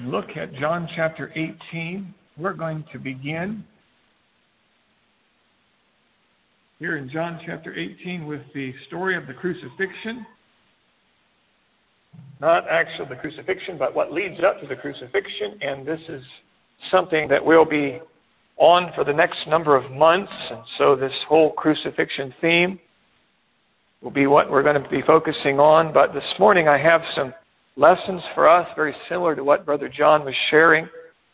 and look at John chapter 18. We're going to begin here in John chapter 18 with the story of the crucifixion. Not actually the crucifixion, but what leads up to the crucifixion. And this is something that we'll be on for the next number of months. And so this whole crucifixion theme will be what we're going to be focusing on. But this morning I have some lessons for us very similar to what Brother John was sharing.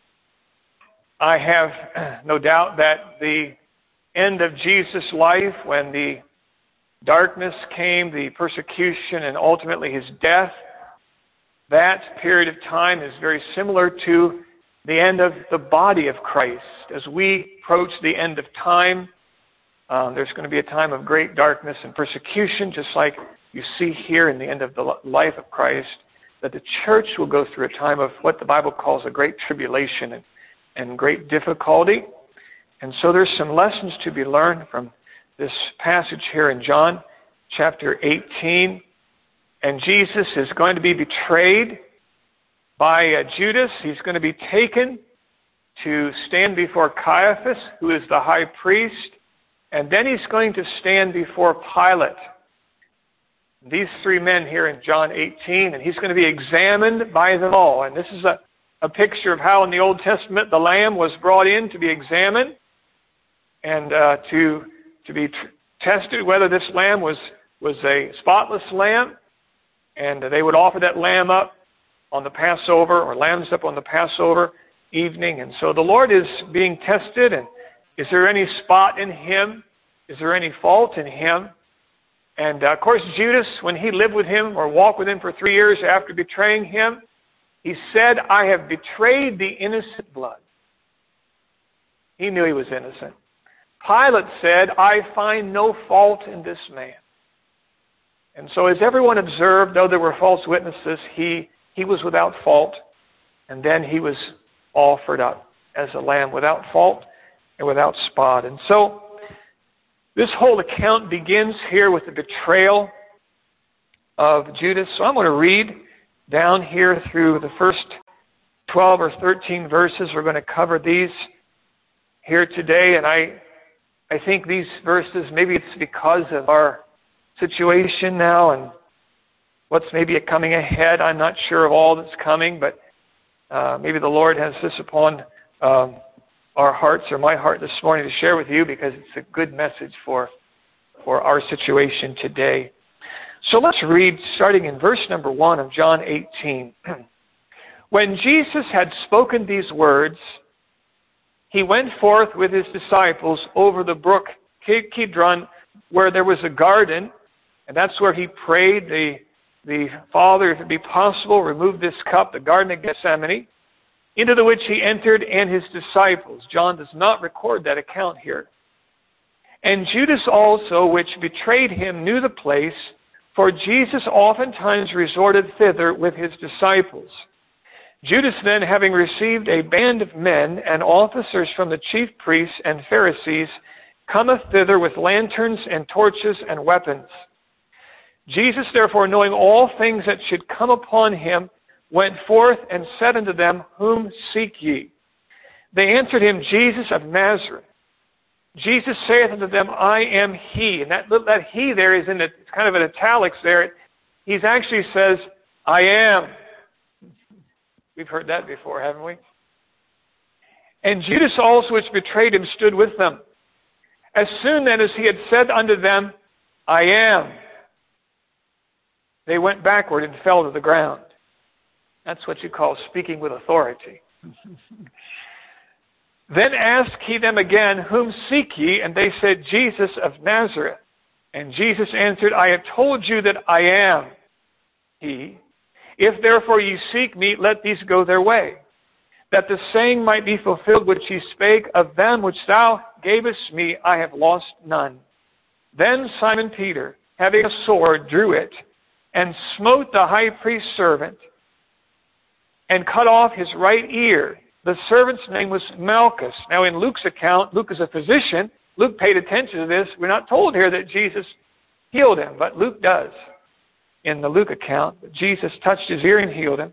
I have no doubt that the end of Jesus' life, when the darkness came, the persecution, and ultimately his death, that period of time is very similar to the end of the body of Christ. As we approach the end of time, there's going to be a time of great darkness and persecution, just like you see here in the end of the life of Christ, that the church will go through a time of what the Bible calls a great tribulation and great difficulty. And so there's some lessons to be learned from this passage here in John chapter 18. And Jesus is going to be betrayed by Judas. He's going to be taken to stand before Caiaphas, who is the high priest. And then he's going to stand before Pilate. These three men here in John 18, and he's going to be examined by them all. And this is a picture of how in the Old Testament the lamb was brought in to be examined and to be tested whether this lamb was a spotless lamb. And they would offer that lamb up on the Passover, or lambs up on the Passover evening. And so the Lord is being tested. And is there any spot in him? Is there any fault in him? And of course, Judas, when he lived with him or walked with him for 3 years after betraying him, he said, "I have betrayed the innocent blood." He knew he was innocent. Pilate said, "I find no fault in this man." And so as everyone observed, though there were false witnesses, he was without fault. And then he was offered up as a lamb without fault and without spot. And so this whole account begins here with the betrayal of Judas. So I'm going to read down here through the first 12 or 13 verses. We're going to cover these here today. And I think these verses, maybe it's because of our situation now and what's maybe coming ahead. I'm not sure of all that's coming, but maybe the Lord has this upon our hearts, or my heart this morning, to share with you, because it's a good message for our situation today. So let's read starting in verse number 1 of John 18. When Jesus had spoken these words, he went forth with his disciples over the brook Kidron, where there was a garden, and that's where he prayed the Father, if it be possible, remove this cup, the Garden of Gethsemane, into the which he entered and his disciples. John does not record that account here. And Judas also, which betrayed him, knew the place, for Jesus oftentimes resorted thither with his disciples. Judas then, having received a band of men and officers from the chief priests and Pharisees, cometh thither with lanterns and torches and weapons. Jesus, therefore, knowing all things that should come upon him, went forth and said unto them, Whom seek ye? They answered him, Jesus of Nazareth. Jesus saith unto them, I am he. And that he there is it's kind of in italics there. He actually says, I am. We've heard that before, haven't we? And Judas also, which betrayed him, stood with them. As soon then as he had said unto them, I am, they went backward and fell to the ground. That's what you call speaking with authority. Then asked he them again, Whom seek ye? And they said, Jesus of Nazareth. And Jesus answered, I have told you that I am he. If therefore ye seek me, let these go their way, that the saying might be fulfilled which he spake, Of them which thou gavest me, I have lost none. Then Simon Peter, having a sword, drew it, and smote the high priest's servant, and cut off his right ear. The servant's name was Malchus. Now in Luke's account, Luke is a physician. Luke paid attention to this. We're not told here that Jesus healed him, but Luke does. In the Luke account, Jesus touched his ear and healed him.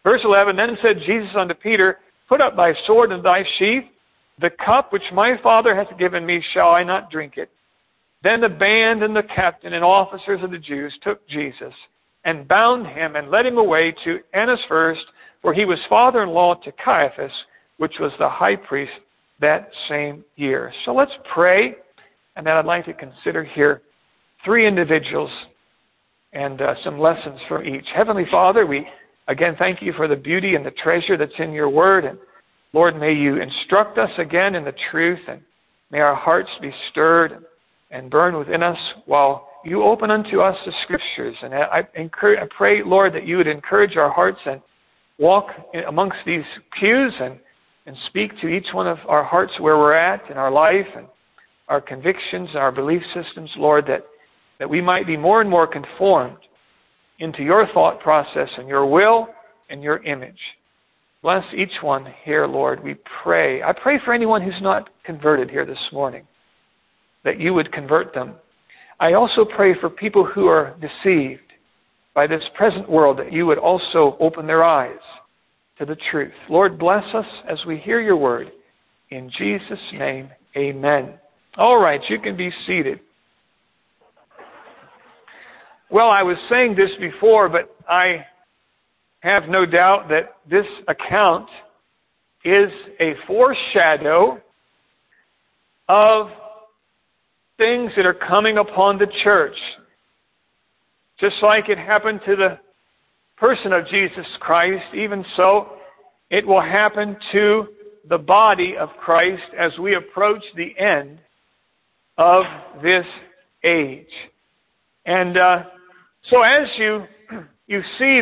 Verse 11, then said Jesus unto Peter, put up thy sword and thy sheath. The cup which my Father hath given me, shall I not drink it? Then the band and the captain and officers of the Jews took Jesus and bound him and led him away to Annas first, for he was father-in-law to Caiaphas, which was the high priest that same year. So let's pray, and then I'd like to consider here three individuals and some lessons from each. Heavenly Father, we again thank you for the beauty and the treasure that's in your word. And Lord, may you instruct us again in the truth, and may our hearts be stirred and burn within us while you open unto us the Scriptures. And I pray, Lord, that you would encourage our hearts and walk amongst these pews and speak to each one of our hearts where we're at in our life and our convictions, our belief systems, Lord, that we might be more and more conformed into your thought process and your will and your image. Bless each one here, Lord, we pray. I pray for anyone who's not converted here this morning, that you would convert them. I also pray for people who are deceived by this present world, that you would also open their eyes to the truth. Lord, bless us as we hear your word. In Jesus' name, amen. All right, you can be seated. Well, I was saying this before, but I have no doubt that this account is a foreshadow of things that are coming upon the church. Just like it happened to the person of Jesus Christ, even so, it will happen to the body of Christ as we approach the end of this age. And so as you see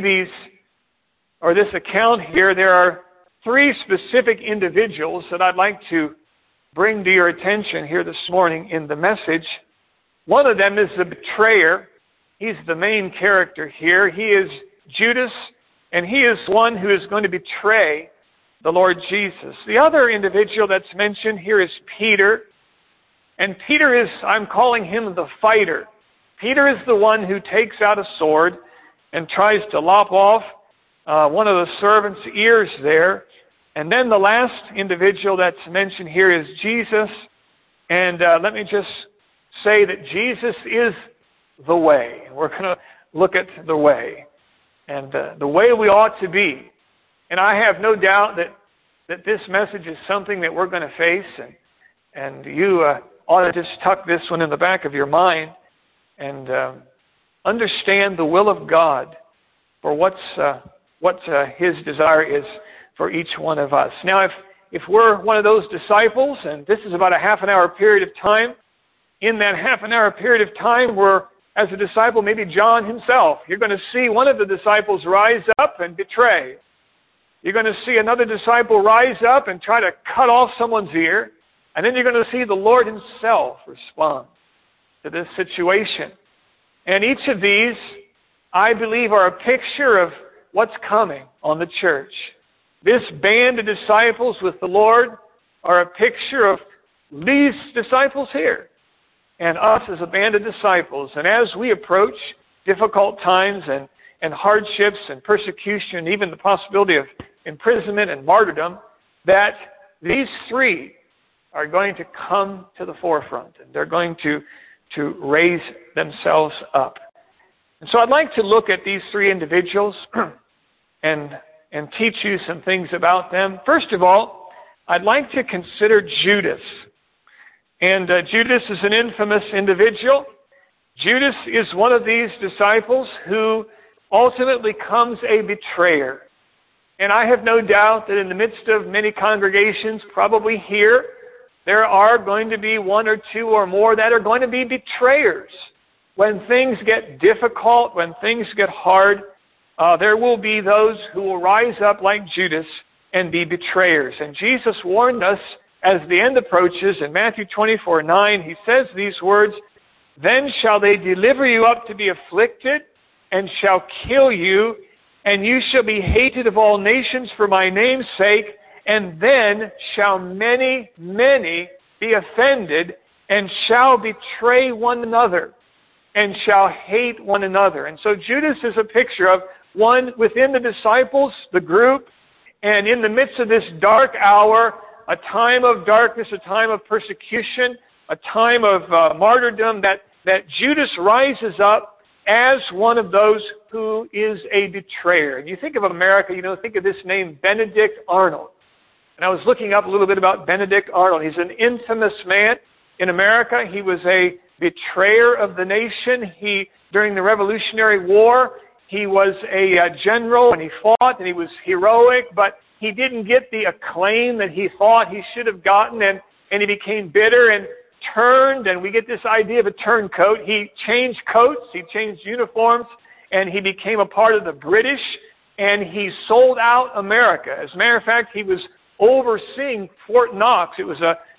this account here, there are three specific individuals that I'd like to bring to your attention here this morning in the message. One of them is the betrayer. He's the main character here. He is Judas, and he is one who is going to betray the Lord Jesus. The other individual that's mentioned here is Peter. And Peter is, I'm calling him the fighter. Peter is the one who takes out a sword and tries to lop off one of the servant's ears there. And then the last individual that's mentioned here is Jesus. And let me just say that Jesus is the way. We're going to look at the way. And the way we ought to be. And I have no doubt that this message is something that we're going to face. And you ought to just tuck this one in the back of your mind and understand the will of God for what His desire is for each one of us. Now, if we're one of those disciples, and this is about a half an hour period of time, in that half an hour period of time, we're, as a disciple, maybe John himself, you're going to see one of the disciples rise up and betray. You're going to see another disciple rise up and try to cut off someone's ear. And then you're going to see the Lord Himself respond to this situation. And each of these, I believe, are a picture of what's coming on the church. This band of disciples with the Lord are a picture of these disciples here and us as a band of disciples. And as we approach difficult times and hardships and persecution, even the possibility of imprisonment and martyrdom, that these three are going to come to the forefront, and they're going to raise themselves up. And so I'd like to look at these three individuals and teach you some things about them. First of all, I'd like to consider Judas. And Judas is an infamous individual. Judas is one of these disciples who ultimately becomes a betrayer. And I have no doubt that in the midst of many congregations, probably here, there are going to be one or two or more that are going to be betrayers. When things get difficult, when things get hard, there will be those who will rise up like Judas and be betrayers. And Jesus warned us as the end approaches in Matthew 24:9. He says these words, "Then shall they deliver you up to be afflicted, and shall kill you, and you shall be hated of all nations for my name's sake. And then shall many, many be offended, and shall betray one another, and shall hate one another." And so Judas is a picture of one within the disciples, the group, and in the midst of this dark hour, a time of darkness, a time of persecution, a time of martyrdom, that Judas rises up as one of those who is a betrayer. And you think of America, think of this name, Benedict Arnold. And I was looking up a little bit about Benedict Arnold. He's an infamous man in America. He was a betrayer of the nation. During the Revolutionary War, he was a general and he fought and he was heroic, but he didn't get the acclaim that he thought he should have gotten, and he became bitter and turned, and we get this idea of a turncoat. He changed coats, he changed uniforms, and he became a part of the British, and he sold out America. As a matter of fact, he was overseeing Fort Knox. It was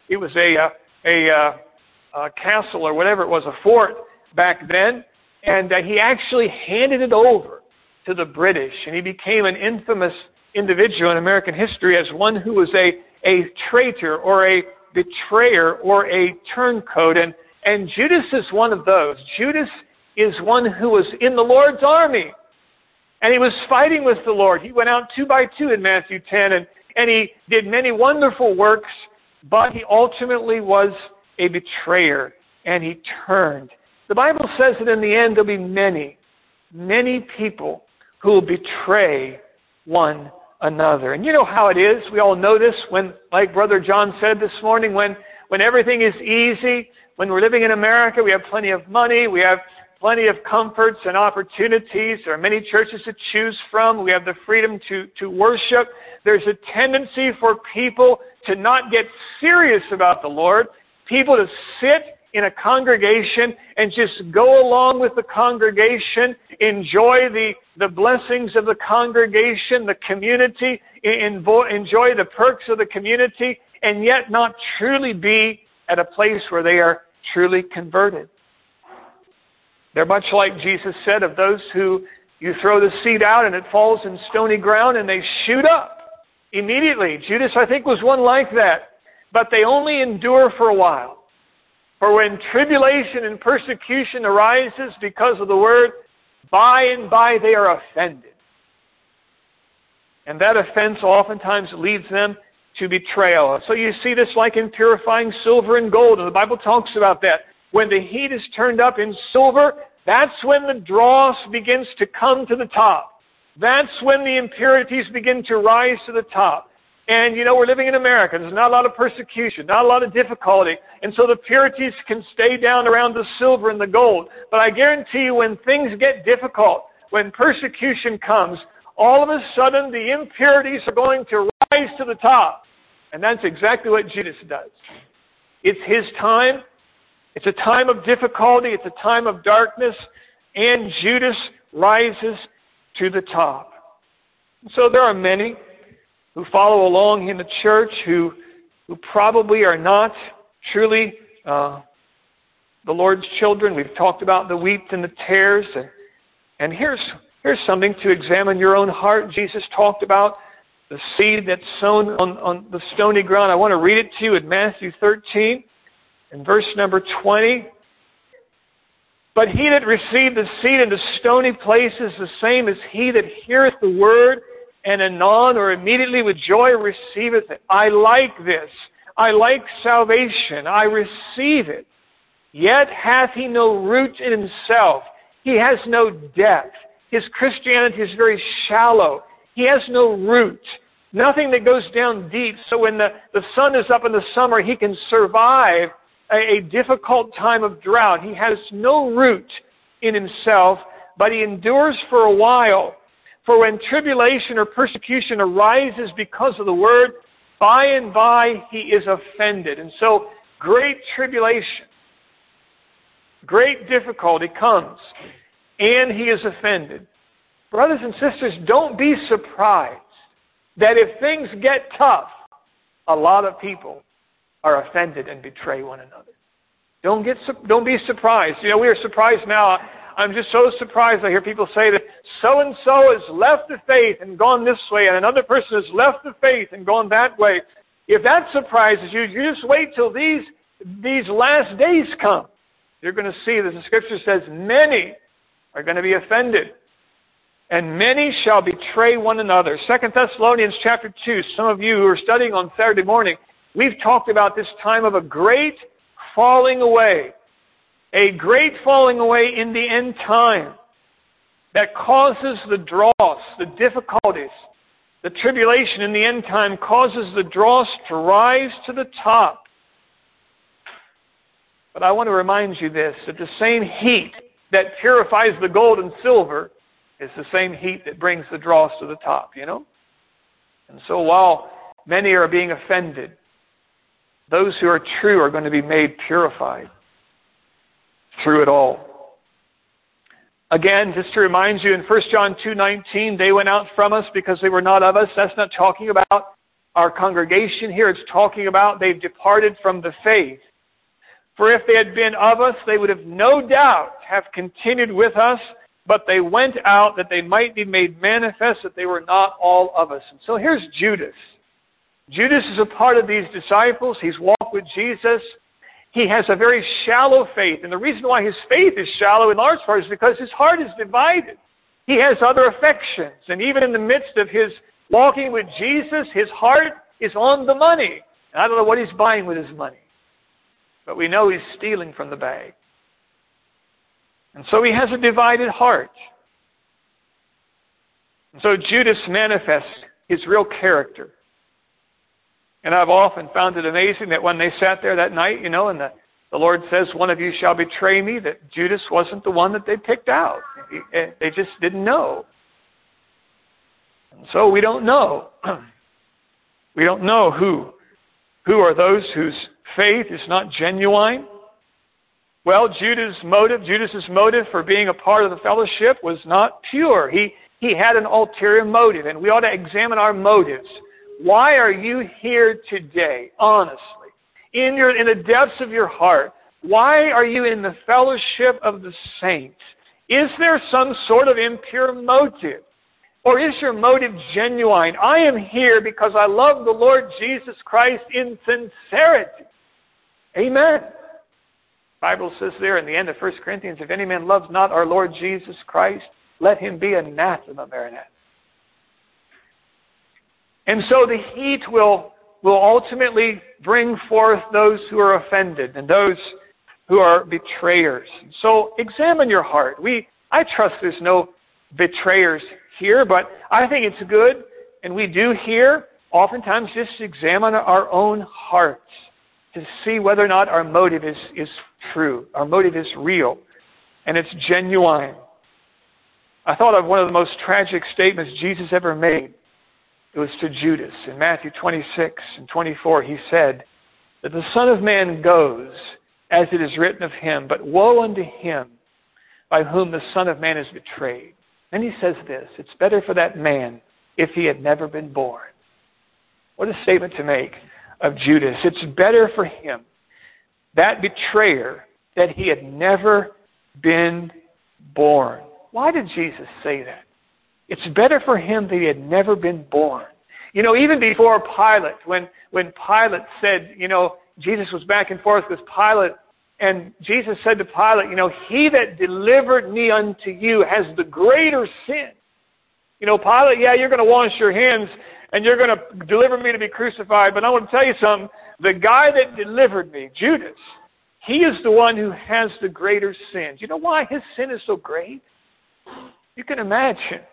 a castle or whatever it was, a fort back then, and he actually handed it over to the British, and he became an infamous individual in American history as one who was a traitor or a betrayer or a turncoat, and Judas is one of those. Judas is one who was in the Lord's army, and he was fighting with the Lord. He went out 2 by 2 in Matthew 10, and he did many wonderful works, but he ultimately was a betrayer, and he turned. The Bible says that in the end there'll be many, many people who will betray one another. And you know how it is. We all know this when, like Brother John said this morning, when everything is easy, when we're living in America, we have plenty of money, we have plenty of comforts and opportunities. There are many churches to choose from. We have the freedom to worship. There's a tendency for people to not get serious about the Lord, people to sit in a congregation and just go along with the congregation, enjoy the blessings of the congregation, the community, enjoy the perks of the community, and yet not truly be at a place where they are truly converted. They're much like Jesus said of those who you throw the seed out and it falls in stony ground and they shoot up immediately. Judas, I think, was one like that. But they only endure for a while. For when tribulation and persecution arises because of the word, by and by they are offended. And that offense oftentimes leads them to betrayal. So you see this like in purifying silver and gold. And the Bible talks about that. When the heat is turned up in silver, that's when the dross begins to come to the top. That's when the impurities begin to rise to the top. And, we're living in America. There's not a lot of persecution, not a lot of difficulty. And so the purities can stay down around the silver and the gold. But I guarantee you when things get difficult, when persecution comes, all of a sudden the impurities are going to rise to the top. And that's exactly what Judas does. It's his time. It's a time of difficulty. It's a time of darkness. And Judas rises to the top. So there are many who follow along in the church who probably are not truly the Lord's children. We've talked about the wheat and the tares. And here's something to examine your own heart. Jesus talked about the seed that's sown on the stony ground. I want to read it to you in Matthew 13 and verse number 20. But he that received the seed into stony places, the same as he that heareth the word, and anon or immediately with joy receiveth it. I like this. I like salvation. I receive it. Yet hath he no root in himself. He has no depth. His Christianity is very shallow. He has no root. Nothing that goes down deep. So when the sun is up in the summer, he can survive a difficult time of drought. He has no root in himself, but he endures for a while. For when tribulation or persecution arises because of the word, by and by he is offended. And so great tribulation, great difficulty comes, and he is offended. Brothers and sisters, don't be surprised that if things get tough, a lot of people are offended and betray one another. Don't be surprised. We are surprised now. I'm just so surprised I hear people say that so-and-so has left the faith and gone this way, and another person has left the faith and gone that way. If that surprises you, you just wait till these last days come. You're going to see that the Scripture says many are going to be offended. and many shall betray one another. 2 Thessalonians chapter 2, some of you who are studying on Saturday morning, we've talked about this time of a great falling away. A great falling away in the end time that causes the dross, the difficulties, the tribulation in the end time causes the dross to rise to the top. But I want to remind you this, that the same heat that purifies the gold and silver is the same heat that brings the dross to the top, you know? And so while many are being offended, those who are true are going to be made purified through it all. Again, just to remind you, in 1 John 2:19, they went out from us because they were not of us. That's not talking about our congregation here. It's talking about they've departed from the faith. For if they had been of us, they would have no doubt have continued with us, but they went out that they might be made manifest that they were not all of us. And so here's Judas. Judas is a part of these disciples. He's walked with Jesus. He has a very shallow faith. And the reason why his faith is shallow in large part is because his heart is divided. He has other affections. And even in the midst of his walking with Jesus, his heart is on the money. And I don't know what he's buying with his money. But we know he's stealing from the bag. And so he has a divided heart. And so Judas manifests his real character. And I've often found it amazing that when they sat there that night, and the Lord says, one of you shall betray me, that Judas wasn't the one that they picked out. They just didn't know. And so we don't know. We don't know who are those whose faith is not genuine. Well, Judas's motive for being a part of the fellowship was not pure. He had an ulterior motive, and we ought to examine our motives. Why are you here today, honestly, in the depths of your heart? Why are you in the fellowship of the saints? Is there some sort of impure motive? Or is your motive genuine? I am here because I love the Lord Jesus Christ in sincerity. Amen. The Bible says there in the end of 1 Corinthians, if any man loves not our Lord Jesus Christ, let him be anathema, Maranatha. And so the heat will ultimately bring forth those who are offended and those who are betrayers. So examine your heart. I trust there's no betrayers here, but I think it's good, and we do here, oftentimes just examine our own hearts to see whether or not our motive is true, our motive is real, and it's genuine. I thought of one of the most tragic statements Jesus ever made. It was to Judas. In Matthew 26 and 24, he said that the Son of Man goes as it is written of him, but woe unto him by whom the Son of Man is betrayed. Then he says this, it's better for that man if he had never been born. What a statement to make of Judas. It's better for him, that betrayer, that he had never been born. Why did Jesus say that? It's better for him that he had never been born. Even before Pilate, when Pilate said, Jesus was back and forth with Pilate, and Jesus said to Pilate, he that delivered me unto you has the greater sin. Pilate, you're going to wash your hands and you're going to deliver me to be crucified, but I want to tell you something. The guy that delivered me, Judas, he is the one who has the greater sin. Do you know why his sin is so great? You can imagine.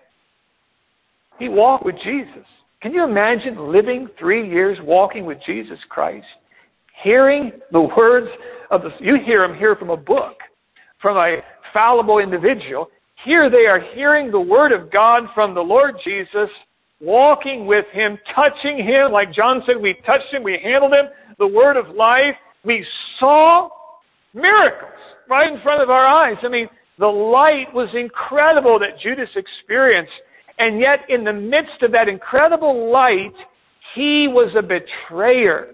He walked with Jesus. Can you imagine living 3 years walking with Jesus Christ? Hearing the words of you hear them here from a book, from a fallible individual. Here they are hearing the Word of God from the Lord Jesus, walking with Him, touching Him. Like John said, we touched Him, we handled Him, the Word of life. We saw miracles right in front of our eyes. The light was incredible that Judas experienced. And yet, in the midst of that incredible light, he was a betrayer.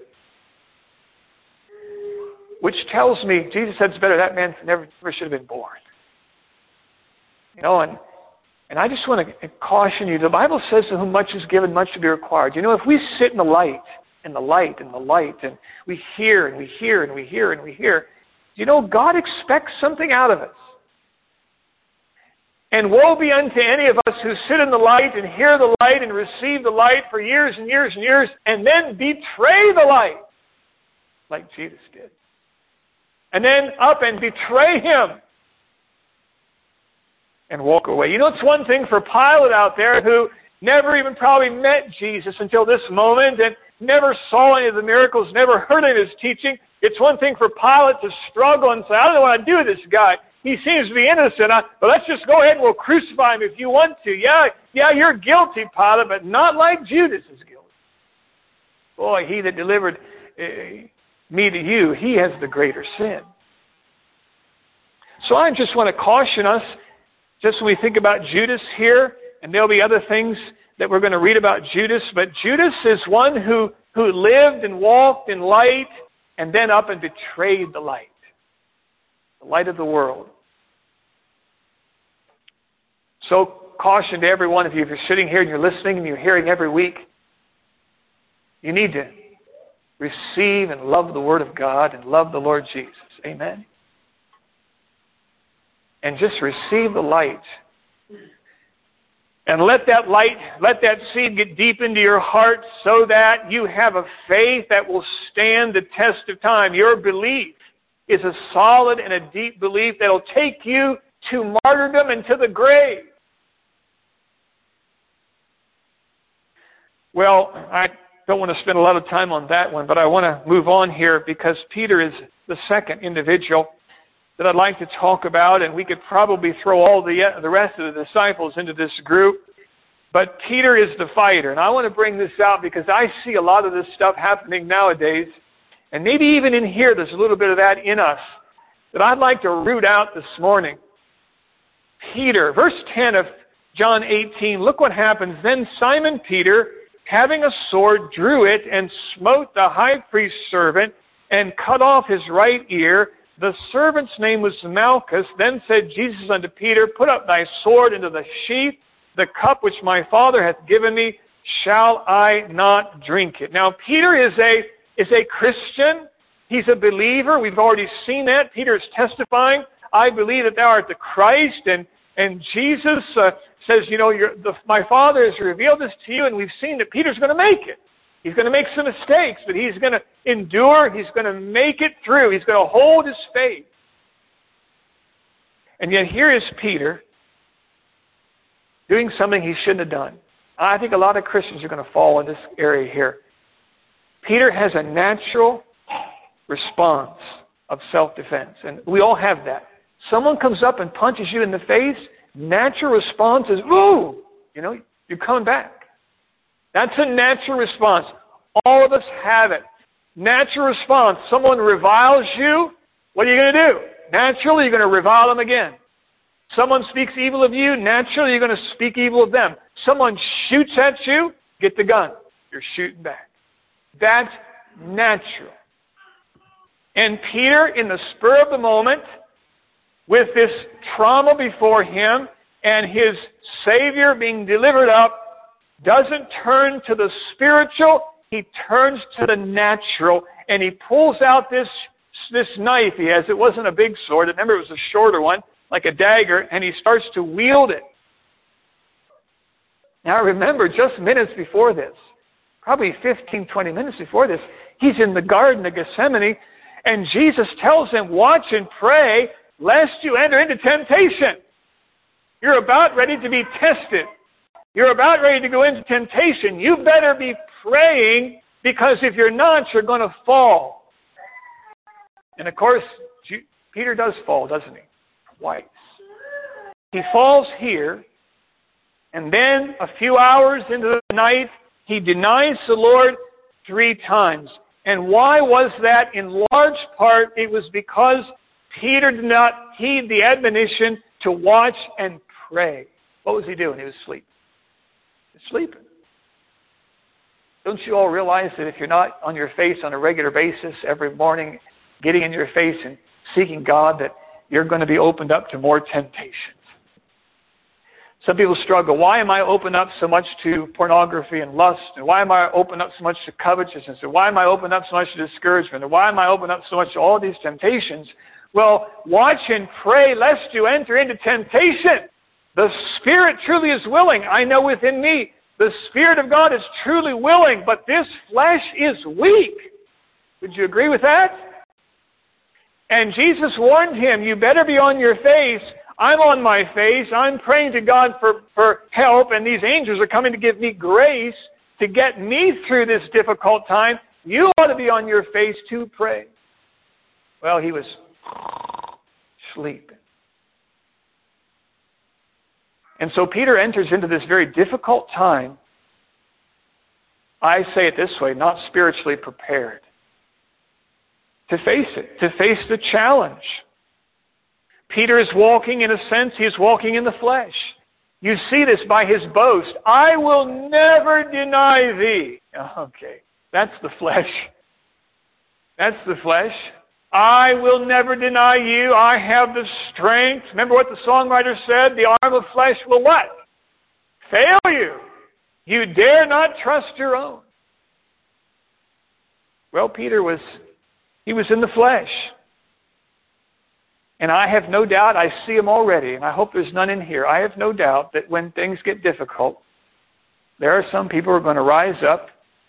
Which tells me, Jesus said it's better that man never should have been born. And I just want to caution you. The Bible says to whom much is given, much to be required. If we sit in the light, and we hear, and we hear, and we hear, and we hear, God expects something out of us. And woe be unto any of us who sit in the light and hear the light and receive the light for years and years and years and then betray the light, like Judas did. And then up and betray him and walk away. You know, it's one thing for Pilate out there who never even probably met Jesus until this moment and never saw any of the miracles, never heard any of his teaching. It's one thing for Pilate to struggle and say, I don't know what to do with this guy. He seems to be innocent, but let's just go ahead and we'll crucify him if you want to. Yeah, you're guilty, Pilate, but not like Judas is guilty. Boy, he that delivered me to you, he has the greater sin. So I just want to caution us, just when we think about Judas here, and there'll be other things that we're going to read about Judas, but Judas is one who lived and walked in light and then up and betrayed the light of the world. So caution to every one of you, if you're sitting here and you're listening and you're hearing every week, you need to receive and love the Word of God and love the Lord Jesus. Amen? And just receive the light. And let that light, let that seed get deep into your heart so that you have a faith that will stand the test of time. Your belief is a solid and a deep belief that will take you to martyrdom and to the grave. Well, I don't want to spend a lot of time on that one, but I want to move on here because Peter is the second individual that I'd like to talk about, and we could probably throw all the rest of the disciples into this group. But Peter is the fighter, and I want to bring this out because I see a lot of this stuff happening nowadays, and maybe even in here there's a little bit of that in us that I'd like to root out this morning. Peter, verse 10 of John 18, look what happens. Then Simon Peter, having a sword, drew it and smote the high priest's servant and cut off his right ear. The servant's name was Malchus. Then said Jesus unto Peter, put up thy sword into the sheath. The cup which my Father hath given me, shall I not drink it? Now, Peter is a Christian. He's a believer. We've already seen that. Peter is testifying, I believe that thou art the Christ. And Jesus says, you know, my Father has revealed this to you, and we've seen that Peter's going to make it. He's going to make some mistakes, but he's going to endure. He's going to make it through. He's going to hold his faith. And yet here is Peter doing something he shouldn't have done. I think a lot of Christians are going to fall in this area here. Peter has a natural response of self-defense, and we all have that. Someone comes up and punches you in the face, natural response is, ooh, you know, you're coming back. That's a natural response. All of us have it. Natural response. Someone reviles you, what are you going to do? Naturally, you're going to revile them again. Someone speaks evil of you, naturally, you're going to speak evil of them. Someone shoots at you, get the gun. You're shooting back. That's natural. And Peter, in the spur of the moment, with this trauma before him and his Savior being delivered up, doesn't turn to the spiritual, he turns to the natural, and he pulls out this knife he has. It wasn't a big sword. Remember, it was a shorter one, like a dagger, and he starts to wield it. Now remember, just minutes before this, probably 15, 20 minutes before this, he's in the Garden of Gethsemane, and Jesus tells him, watch and pray, lest you enter into temptation. You're about ready to be tested. You're about ready to go into temptation. You better be praying, because if you're not, you're going to fall. And of course, Peter does fall, doesn't he? Twice. He falls here, and then a few hours into the night, he denies the Lord 3 times. And why was that? In large part, it was because Peter did not heed the admonition to watch and pray. What was he doing? He was sleeping. Sleeping. Don't you all realize that if you're not on your face on a regular basis every morning, getting in your face and seeking God, that you're going to be opened up to more temptations? Some people struggle. Why am I open up so much to pornography and lust? And why am I open up so much to covetousness? And why am I open up so much to discouragement? And why am I open up so much to all these temptations? Well, watch and pray lest you enter into temptation. The Spirit truly is willing. I know within me, the Spirit of God is truly willing, but this flesh is weak. Would you agree with that? And Jesus warned him, you better be on your face. I'm on my face. I'm praying to God for help, and these angels are coming to give me grace to get me through this difficult time. You ought to be on your face to pray. Well, he was sleeping. And so Peter enters into this very difficult time, I say it this way, not spiritually prepared, to face it, to face the challenge. Peter is walking, in a sense, he is walking in the flesh. You see this by his boast. I will never deny thee. Okay, that's the flesh. That's the flesh. I will never deny you. I have the strength. Remember what the songwriter said? The arm of flesh will what? Fail you. You dare not trust your own. Well, Peter was in the flesh. And I have no doubt, I see him already, and I hope there's none in here. I have no doubt that when things get difficult, there are some people who are going to rise up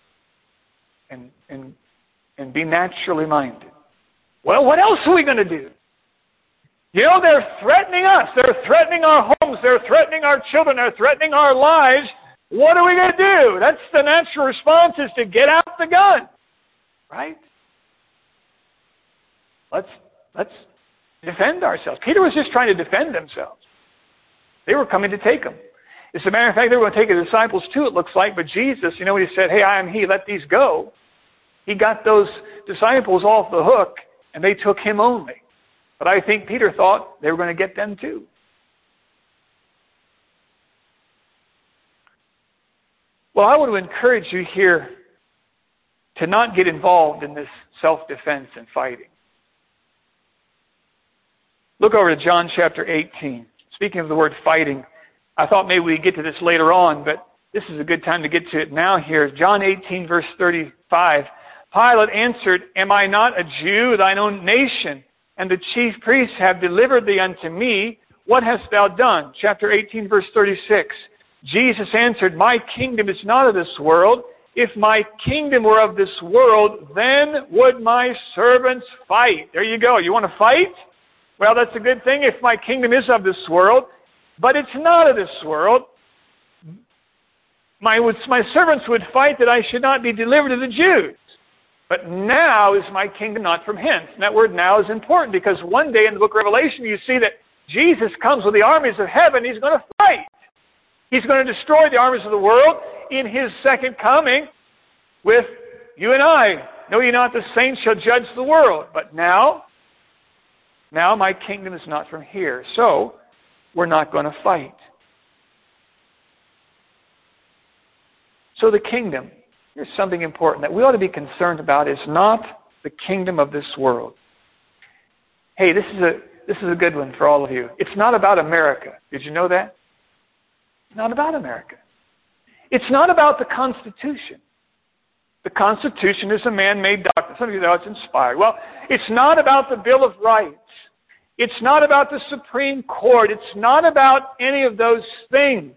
and be naturally minded. Well, what else are we going to do? You know, they're threatening us. They're threatening our homes. They're threatening our children. They're threatening our lives. What are we going to do? That's the natural response, is to get out the gun. Right? Let's defend ourselves. Peter was just trying to defend themselves. They were coming to take him. As a matter of fact, they were going to take the disciples too, it looks like. But Jesus, you know, when he said, hey, I am he, let these go, he got those disciples off the hook, and they took him only. But I think Peter thought they were going to get them too. Well, I want to encourage you here to not get involved in this self-defense and fighting. Look over to John chapter 18. Speaking of the word fighting, I thought maybe we'd get to this later on, but this is a good time to get to it now here. John 18, verse 35. Pilate answered, am I not a Jew, thine own nation, and the chief priests have delivered thee unto me? What hast thou done? Chapter 18, verse 36. Jesus answered, my kingdom is not of this world. If my kingdom were of this world, then would my servants fight. There you go. You want to fight? Well, that's a good thing if my kingdom is of this world, but it's not of this world. My servants would fight that I should not be delivered to the Jews. But now is my kingdom not from hence. And that word now is important because one day in the book of Revelation you see that Jesus comes with the armies of heaven. He's going to fight. He's going to destroy the armies of the world in his second coming with you and I. Know ye not the saints shall judge the world. But now my kingdom is not from here. So we're not going to fight. So the kingdom, here's something important that we ought to be concerned about, is not the kingdom of this world. Hey, this is a good one for all of you. It's not about America. Did you know that? It's not about America. It's not about the Constitution. The Constitution is a man-made document. Some of you know it's inspired. Well, it's not about the Bill of Rights. It's not about the Supreme Court. It's not about any of those things.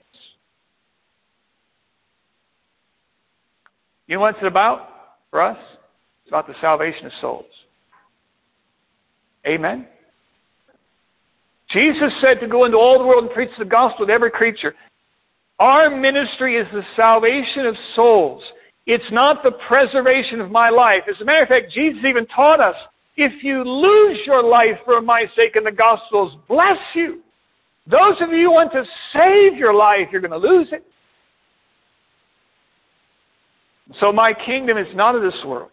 You know what it's about for us? It's about the salvation of souls. Amen? Jesus said to go into all the world and preach the gospel to every creature. Our ministry is the salvation of souls. It's not the preservation of my life. As a matter of fact, Jesus even taught us, if you lose your life for my sake in the Gospels, bless you. Those of you who want to save your life, you're going to lose it. So my kingdom is not of this world.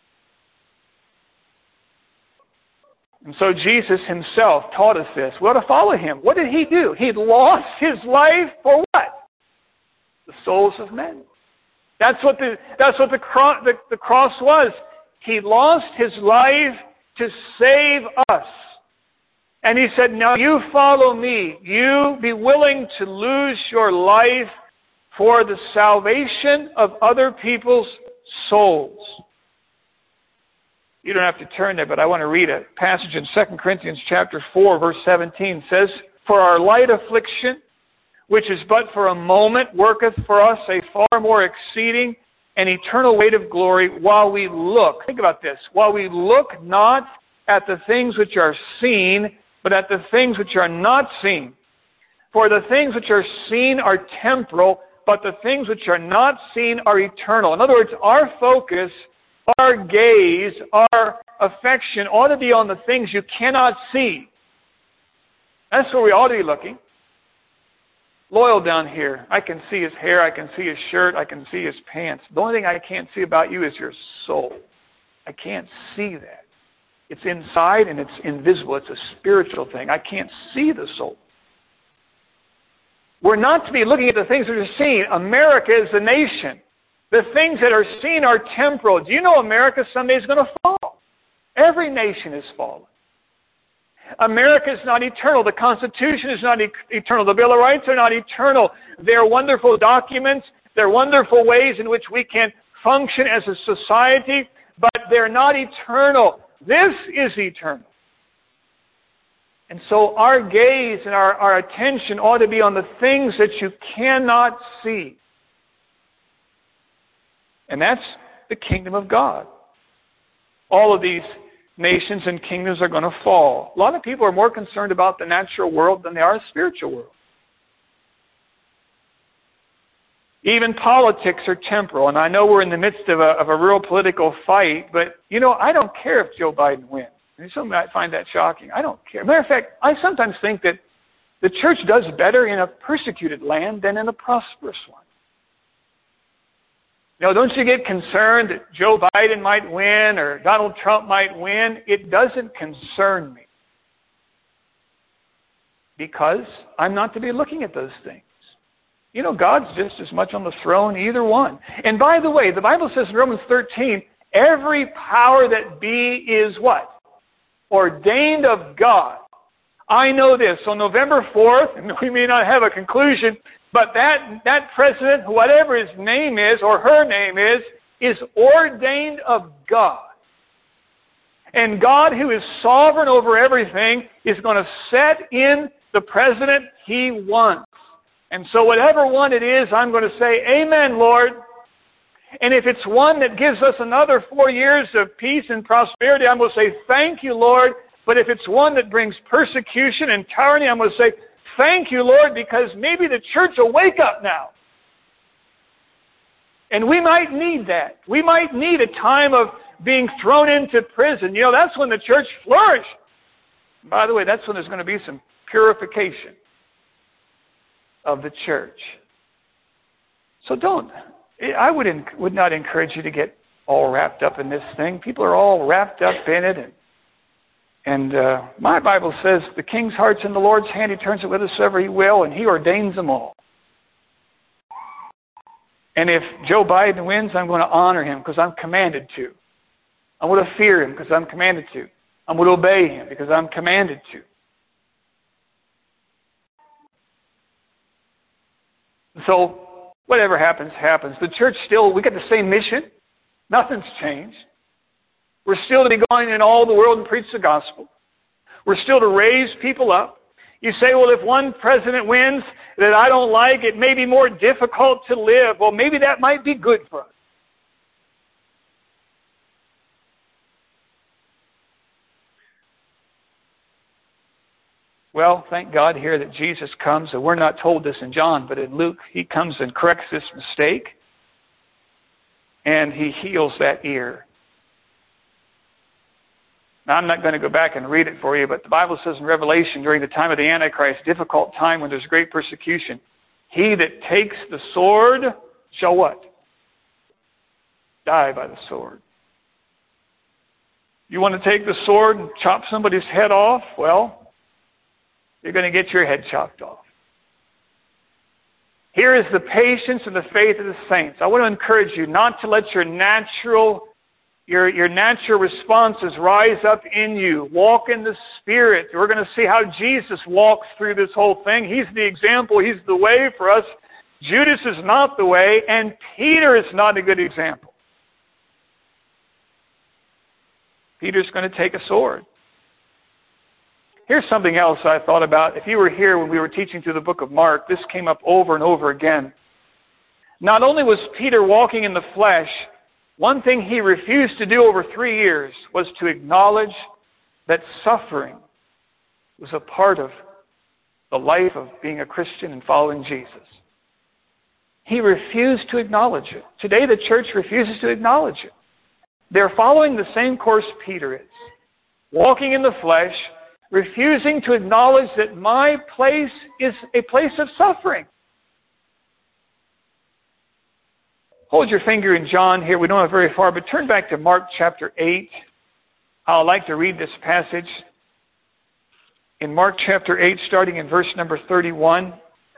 And so Jesus himself taught us this. We ought to follow him. What did he do? He lost his life for what? The souls of men. That's what the cross was. He lost his life to save us. And he said, now you follow me. You be willing to lose your life for the salvation of other people's souls. You don't have to turn there, but I want to read a passage in 2 Corinthians chapter 4, verse 17. It says, for our light affliction, which is but for a moment, worketh for us a far more exceeding and eternal weight of glory, while we look. Think about this. While we look not at the things which are seen, but at the things which are not seen. For the things which are seen are temporal, but the things which are not seen are eternal. In other words, our focus, our gaze, our affection ought to be on the things you cannot see. That's where we ought to be looking. Loyal down here. I can see his hair, I can see his shirt, I can see his pants. The only thing I can't see about you is your soul. I can't see that. It's inside and it's invisible. It's a spiritual thing. I can't see the soul. We're not to be looking at the things that are seen. America is the nation. The things that are seen are temporal. Do you know America someday is going to fall? Every nation is fallen. America is not eternal. The Constitution is not eternal. The Bill of Rights are not eternal. They're wonderful documents. They're wonderful ways in which we can function as a society, but they're not eternal. This is eternal. And so our gaze and our attention ought to be on the things that you cannot see. And that's the kingdom of God. All of these nations and kingdoms are going to fall. A lot of people are more concerned about the natural world than they are the spiritual world. Even politics are temporal, and I know we're in the midst of a real political fight, but, I don't care if Joe Biden wins. And some might find that shocking. I don't care. Matter of fact, I sometimes think that the church does better in a persecuted land than in a prosperous one. Don't you get concerned that Joe Biden might win or Donald Trump might win? It doesn't concern me. Because I'm not to be looking at those things. God's just as much on the throne, either one. And by the way, the Bible says in Romans 13, every power that be is what? Ordained of God. I know this. On November 4th, and we may not have a conclusion, but that president, whatever his name is or her name is ordained of God. And God, who is sovereign over everything, is going to set in the president he wants. And so whatever one it is, I'm going to say, Amen, Lord. And if it's one that gives us another 4 years of peace and prosperity, I'm going to say, thank you, Lord. But if it's one that brings persecution and tyranny, I'm going to say, thank you, Lord, because maybe the church will wake up now. And we might need that. We might need a time of being thrown into prison. That's when the church flourished. By the way, that's when there's going to be some purification of the church. So I would not encourage you to get all wrapped up in this thing. People are all wrapped up in it. And my Bible says the king's heart's in the Lord's hand. He turns it whithersoever he will, and he ordains them all. And if Joe Biden wins, I'm going to honor him because I'm commanded to. I'm going to fear him because I'm commanded to. I'm going to obey him because I'm commanded to. So, whatever happens, happens. The church still, we got the same mission. Nothing's changed. We're still to be going in all the world and preach the gospel. We're still to raise people up. You say, well, if one president wins that I don't like, it may be more difficult to live. Well, maybe that might be good for us. Well, thank God here that Jesus comes, and we're not told this in John, but in Luke, he comes and corrects this mistake, and he heals that ear. Now, I'm not going to go back and read it for you, but the Bible says in Revelation, during the time of the Antichrist, difficult time when there's great persecution, he that takes the sword shall what? Die by the sword. You want to take the sword and chop somebody's head off? Well, you're going to get your head chopped off. Here is the patience and the faith of the saints. I want to encourage you not to let your natural responses rise up in you. Walk in the Spirit. We're going to see how Jesus walks through this whole thing. He's the example. He's the way for us. Judas is not the way, and Peter is not a good example. Peter's going to take a sword. Here's something else I thought about. If you were here when we were teaching through the book of Mark, this came up over and over again. Not only was Peter walking in the flesh, one thing he refused to do over 3 years was to acknowledge that suffering was a part of the life of being a Christian and following Jesus. He refused to acknowledge it. Today the church refuses to acknowledge it. They're following the same course Peter is. Walking in the flesh, refusing to acknowledge that my place is a place of suffering. Hold your finger in John here. We don't have very far, but turn back to Mark chapter 8. I'd like to read this passage. In Mark chapter 8, starting in verse number 31.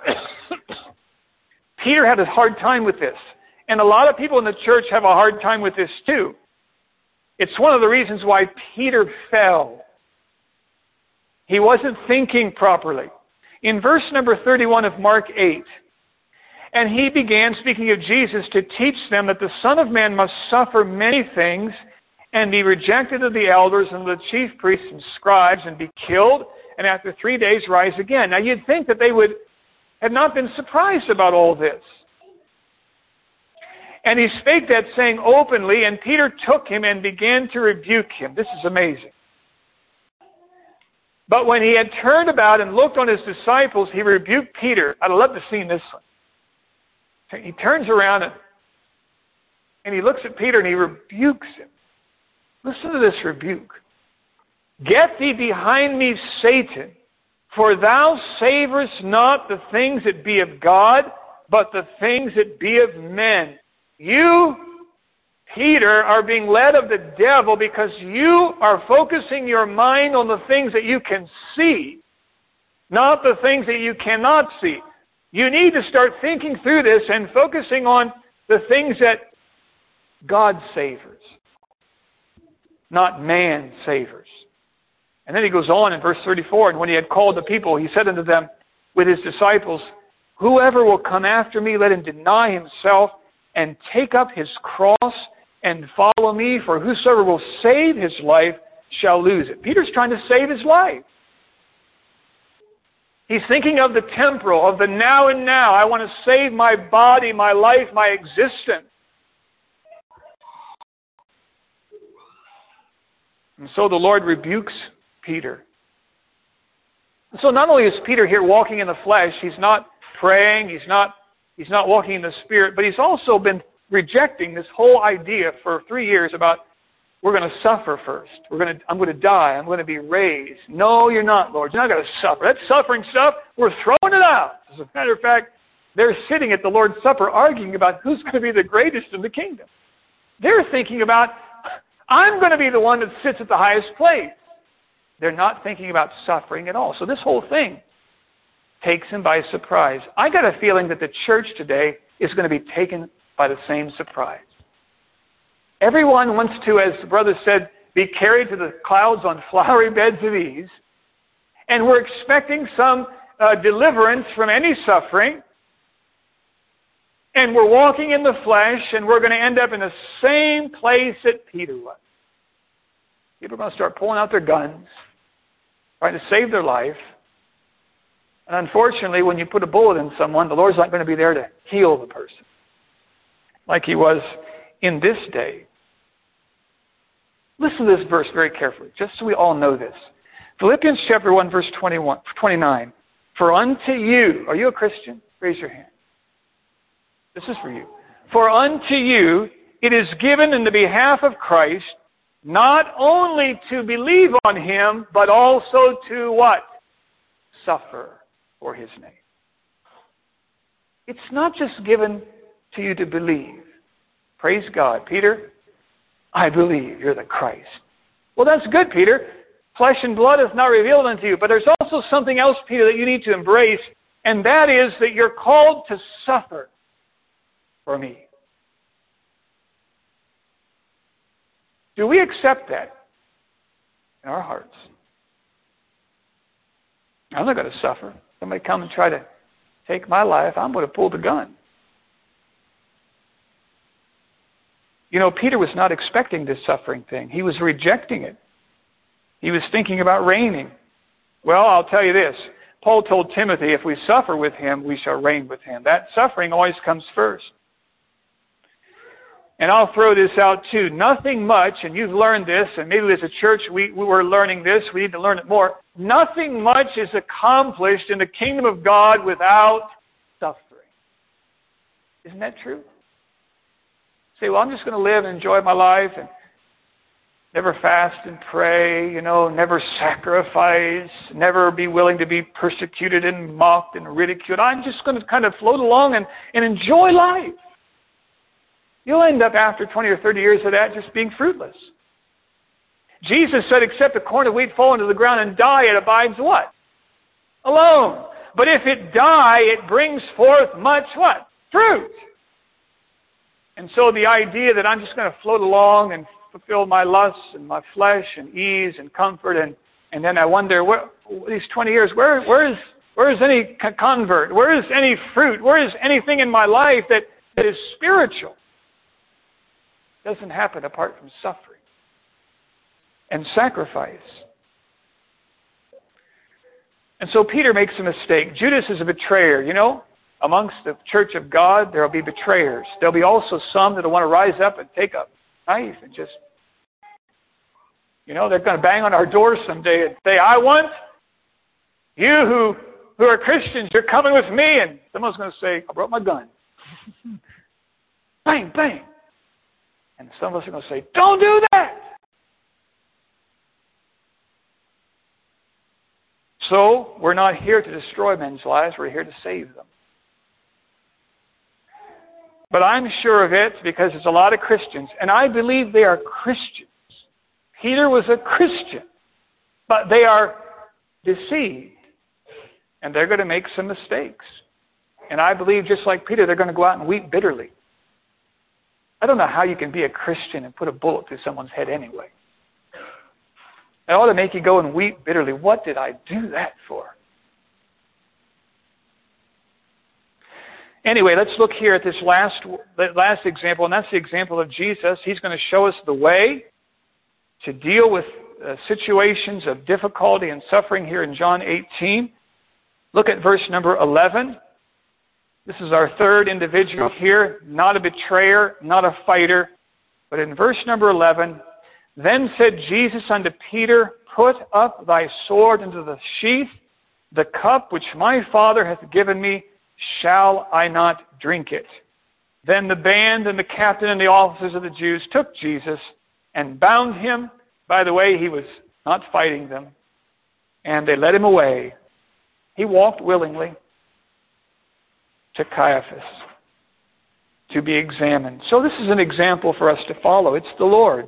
Peter had a hard time with this. And a lot of people in the church have a hard time with this too. It's one of the reasons why Peter fell. He wasn't thinking properly. In verse number 31 of Mark 8, and he began, speaking of Jesus, to teach them that the Son of Man must suffer many things and be rejected of the elders and the chief priests and scribes and be killed, and after 3 days rise again. Now you'd think that they would have not been surprised about all this. And he spake that saying openly, and Peter took him and began to rebuke him. This is amazing. But when he had turned about and looked on his disciples, he rebuked Peter. I'd love to see this one. He turns around and he looks at Peter and he rebukes him. Listen to this rebuke. Get thee behind me, Satan, for thou savorest not the things that be of God, but the things that be of men. You, Peter, are being led of the devil because you are focusing your mind on the things that you can see, not the things that you cannot see. You need to start thinking through this and focusing on the things that God savors, not man savors. And then he goes on in verse 34, and when he had called the people, he said unto them with his disciples, whoever will come after me, let him deny himself and take up his cross and follow me, for whosoever will save his life shall lose it. Peter's trying to save his life. He's thinking of the temporal, of the now and now. I want to save my body, my life, my existence. And so the Lord rebukes Peter. And so not only is Peter here walking in the flesh, he's not praying, he's not walking in the Spirit, but he's also been rejecting this whole idea for 3 years about we're going to suffer first. I'm going to die. I'm going to be raised. No, you're not, Lord. You're not going to suffer. That suffering stuff, we're throwing it out. As a matter of fact, they're sitting at the Lord's Supper arguing about who's going to be the greatest in the kingdom. They're thinking about, I'm going to be the one that sits at the highest place. They're not thinking about suffering at all. So this whole thing takes him by surprise. I got a feeling that the church today is going to be taken by the same surprise. Everyone wants to, as the brother said, be carried to the clouds on flowery beds of ease. And we're expecting some deliverance from any suffering. And we're walking in the flesh, and we're going to end up in the same place that Peter was. People are going to start pulling out their guns, trying to save their life. And unfortunately, when you put a bullet in someone, the Lord's not going to be there to heal the person, like He was in this day. Listen to this verse very carefully, just so we all know this. Philippians chapter 1, verse 29. For unto you, are you a Christian? Raise your hand. This is for you. For unto you it is given in the behalf of Christ, not only to believe on Him, but also to what? Suffer for His name. It's not just given to you to believe. Praise God. Peter, I believe you're the Christ. Well, that's good, Peter. Flesh and blood is not revealed unto you. But there's also something else, Peter, that you need to embrace, and that is that you're called to suffer for me. Do we accept that in our hearts? I'm not going to suffer. Somebody come and try to take my life, I'm going to pull the gun. You know, Peter was not expecting this suffering thing. He was rejecting it. He was thinking about reigning. Well, I'll tell you this. Paul told Timothy, if we suffer with him, we shall reign with him. That suffering always comes first. And I'll throw this out too. Nothing much, and you've learned this, and maybe as a church we were learning this, we need to learn it more. Nothing much is accomplished in the kingdom of God without suffering. Isn't that true? Say, well, I'm just going to live and enjoy my life and never fast and pray, never sacrifice, never be willing to be persecuted and mocked and ridiculed. I'm just going to kind of float along and enjoy life. You'll end up after 20 or 30 years of that just being fruitless. Jesus said, except a corn of wheat fall into the ground and die, it abides what? Alone. But if it die, it brings forth much what? Fruit. And so the idea that I'm just going to float along and fulfill my lusts and my flesh and ease and comfort and then I wonder, these 20 years, where is any convert? Where is any fruit? Where is anything in my life that is spiritual? Doesn't happen apart from suffering and sacrifice. And so Peter makes a mistake. Judas is a betrayer. Amongst the church of God, there will be betrayers. There'll be also some that will want to rise up and take a knife and just, they're going to bang on our door someday and say, I want you who are Christians, you're coming with me. And someone's going to say, I brought my gun. Bang, bang. And some of us are going to say, don't do that. So, we're not here to destroy men's lives. We're here to save them. But I'm sure of it because there's a lot of Christians, and I believe they are Christians. Peter was a Christian, but they are deceived, and they're going to make some mistakes. And I believe, just like Peter, they're going to go out and weep bitterly. I don't know how you can be a Christian and put a bullet through someone's head anyway. It ought to make you go and weep bitterly. What did I do that for? Anyway, let's look here at this last example, and that's the example of Jesus. He's going to show us the way to deal with situations of difficulty and suffering here in John 18. Look at verse number 11. This is our third individual here, not a betrayer, not a fighter. But in verse number 11, then said Jesus unto Peter, put up thy sword into the sheath. The cup which my Father hath given me, shall I not drink it? Then the band and the captain and the officers of the Jews took Jesus and bound him. By the way, he was not fighting them. And they led him away. He walked willingly to Caiaphas to be examined. So this is an example for us to follow. It's the Lord.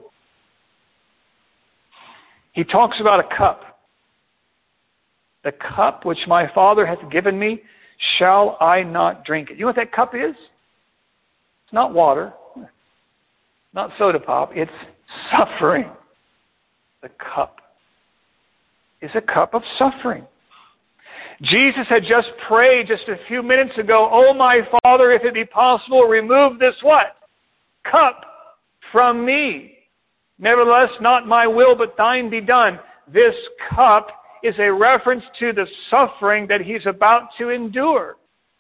He talks about a cup. The cup which my Father hath given me, shall I not drink it? You know what that cup is? It's not water, not soda pop. It's suffering. The cup is a cup of suffering. Jesus had just prayed just a few minutes ago, oh my Father, if it be possible, remove this what? Cup from me. Nevertheless, not my will, but thine be done. This cup is a reference to the suffering that he's about to endure.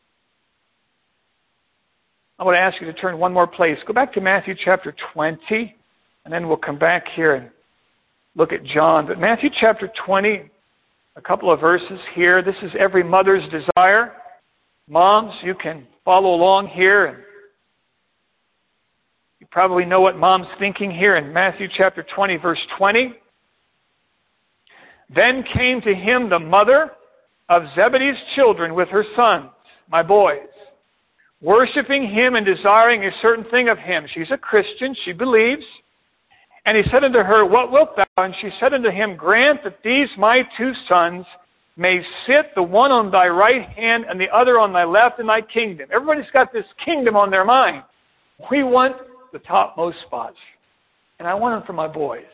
I want to ask you to turn one more place. Go back to Matthew chapter 20, and then we'll come back here and look at John. But Matthew chapter 20, a couple of verses here. This is every mother's desire. Moms, you can follow along here. And you probably know what Mom's thinking here in Matthew chapter 20, verse 20. Then came to him the mother of Zebedee's children with her sons, my boys, worshiping him and desiring a certain thing of him. She's a Christian, she believes. And he said unto her, what wilt thou? And she said unto him, grant that these my two sons may sit, the one on thy right hand and the other on thy left in thy kingdom. Everybody's got this kingdom on their mind. We want the topmost spots. And I want them for my boys.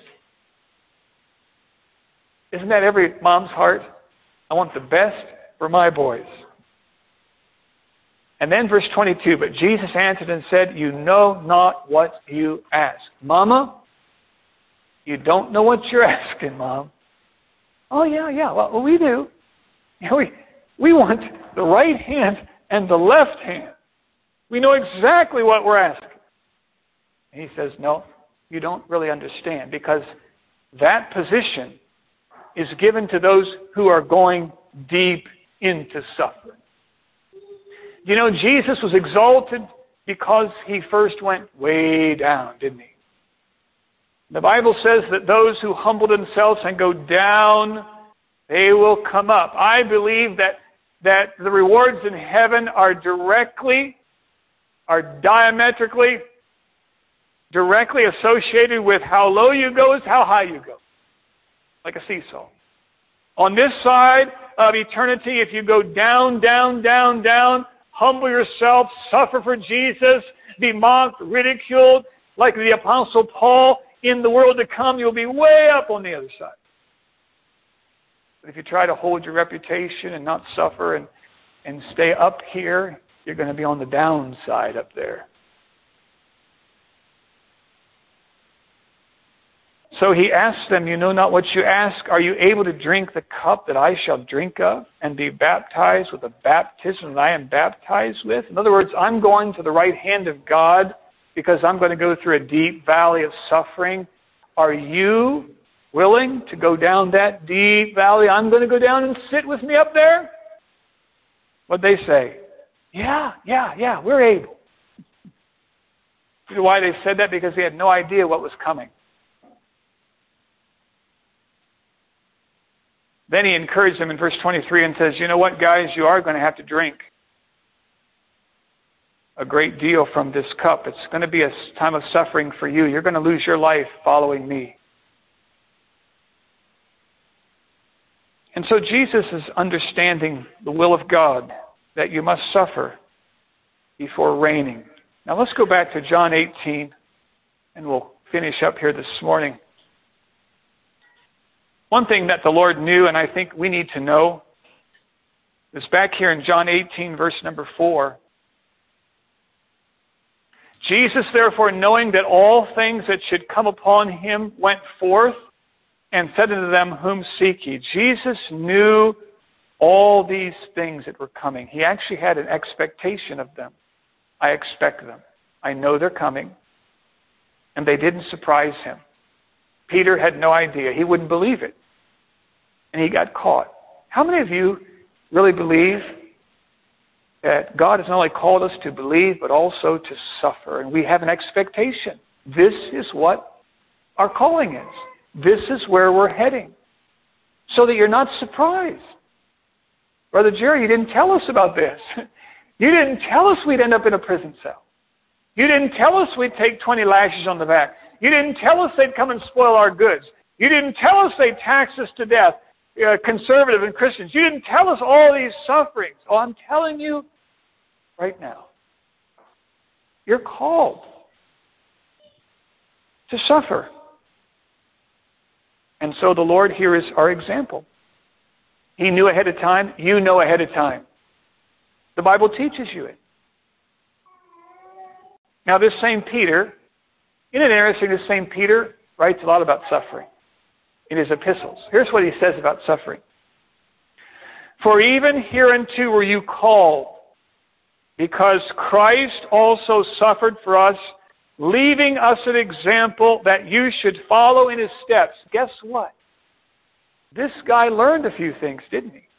Isn't that every mom's heart? I want the best for my boys. And then verse 22, but Jesus answered and said, you know not what you ask. Mama, you don't know what you're asking, Mom. Oh, yeah. Well, we do. We want the right hand and the left hand. We know exactly what we're asking. And he says, no, you don't really understand, because that position is given to those who are going deep into suffering. You know, Jesus was exalted because he first went way down, didn't he? The Bible says that those who humble themselves and go down, they will come up. I believe that the rewards in heaven are directly associated with how low you go is how high you go. Like a seesaw. On this side of eternity, if you go down, humble yourself, suffer for Jesus, be mocked, ridiculed, like the Apostle Paul, in the world to come, you'll be way up on the other side. But if you try to hold your reputation and not suffer and stay up here, you're going to be on the downside up there. So he asked them, you know not what you ask. Are you able to drink the cup that I shall drink of and be baptized with the baptism that I am baptized with? In other words, I'm going to the right hand of God because I'm going to go through a deep valley of suffering. Are you willing to go down that deep valley? I'm going to go down and sit with me up there? What'd they say? Yeah, we're able. You know why they said that? Because they had no idea what was coming. Then he encouraged them in verse 23 and says, you know what, guys, you are going to have to drink a great deal from this cup. It's going to be a time of suffering for you. You're going to lose your life following me. And so Jesus is understanding the will of God, that you must suffer before reigning. Now let's go back to John 18, and we'll finish up here this morning. One thing that the Lord knew, and I think we need to know, is back here in John 18, verse number 4. Jesus, therefore, knowing that all things that should come upon him, went forth and said unto them, whom seek ye? Jesus knew all these things that were coming. He actually had an expectation of them. I expect them. I know they're coming. And they didn't surprise him. Peter had no idea. He wouldn't believe it. And he got caught. How many of you really believe that God has not only called us to believe, but also to suffer? And we have an expectation. This is what our calling is. This is where we're heading. So that you're not surprised. Brother Jerry, you didn't tell us about this. You didn't tell us we'd end up in a prison cell. You didn't tell us we'd take 20 lashes on the back. You didn't tell us they'd come and spoil our goods. You didn't tell us they'd tax us to death, conservative and Christians. You didn't tell us all these sufferings. Oh, I'm telling you right now. You're called to suffer. And so the Lord here is our example. He knew ahead of time. You know ahead of time. The Bible teaches you it. Now this same Peter, isn't it interesting, this same Peter writes a lot about suffering in his epistles. Here's what he says about suffering. For even hereunto were you called, because Christ also suffered for us, leaving us an example that you should follow in his steps. Guess what? This guy learned a few things, didn't he?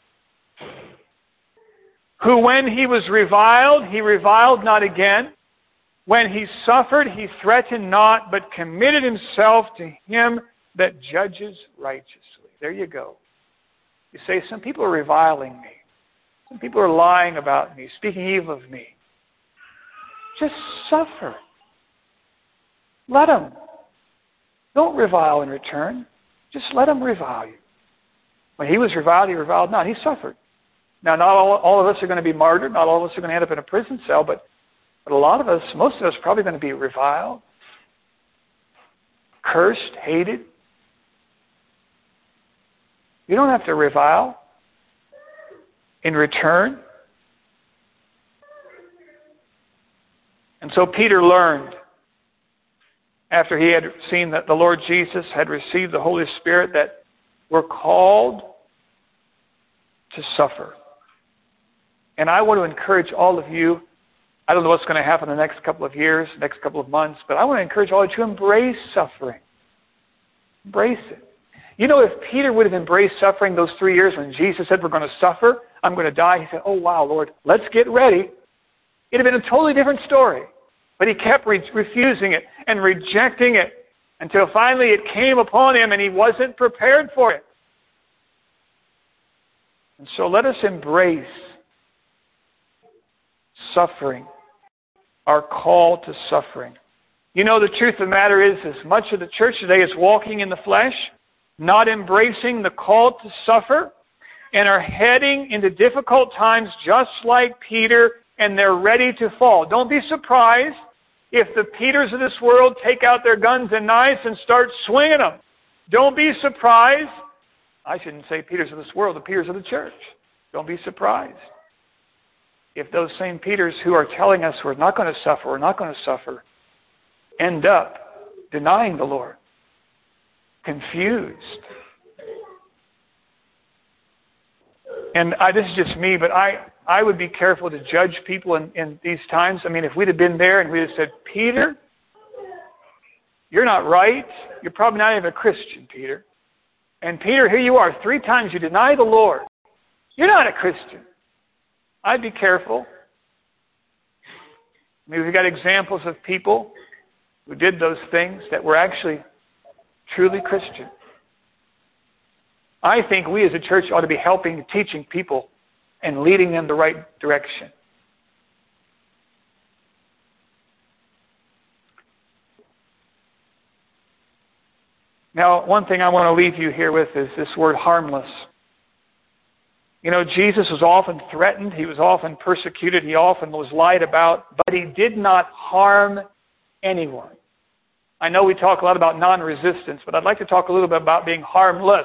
Who when he was reviled, he reviled not again. When he suffered, he threatened not, but committed himself to him that judges righteously. There you go. You say, some people are reviling me. Some people are lying about me, speaking evil of me. Just suffer. Let them. Don't revile in return. Just let them revile you. When he was reviled, he reviled not. He suffered. Now, not all of us are going to be martyred. Not all of us are going to end up in a prison cell, but a lot of us, most of us, are probably going to be reviled, cursed, hated. You don't have to revile in return. And so Peter learned, after he had seen that the Lord Jesus had received the Holy Spirit, that We're called to suffer. And I want to encourage all of you, I don't know what's going to happen in the next couple of years, next couple of months, but I want to encourage all of you to embrace suffering. Embrace it. You know, if Peter would have embraced suffering those 3 years when Jesus said, we're going to suffer, I'm going to die, he said, oh wow, Lord, let's get ready. It'd have been a totally different story. But he kept refusing it and rejecting it until finally it came upon him and he wasn't prepared for it. And so let us embrace suffering, our call to suffering. You know, the truth of the matter is much of the church today is walking in the flesh, not embracing the call to suffer, and are heading into difficult times just like Peter, and they're ready to fall. Don't be surprised if the Peters of this world take out their guns and knives and start swinging them. Don't be surprised. I shouldn't say Peters of this world, the Peters of the church. Don't be surprised if those same Peters who are telling us we're not going to suffer, end up denying the Lord, confused. And this is just me, but I would be careful to judge people in these times. I mean, if we'd have been there and we'd have said, Peter, you're not right. You're probably not even a Christian, Peter. And Peter, here you are. 3 times you deny the Lord. You're not a Christian. I'd be careful. I mean, we've got examples of people who did those things that were actually truly Christian. I think we as a church ought to be helping, teaching people, and leading them the right direction. Now, one thing I want to leave you here with is this word harmless. You know, Jesus was often threatened, he was often persecuted, he often was lied about, but he did not harm anyone. I know we talk a lot about non-resistance, but I'd like to talk a little bit about being harmless.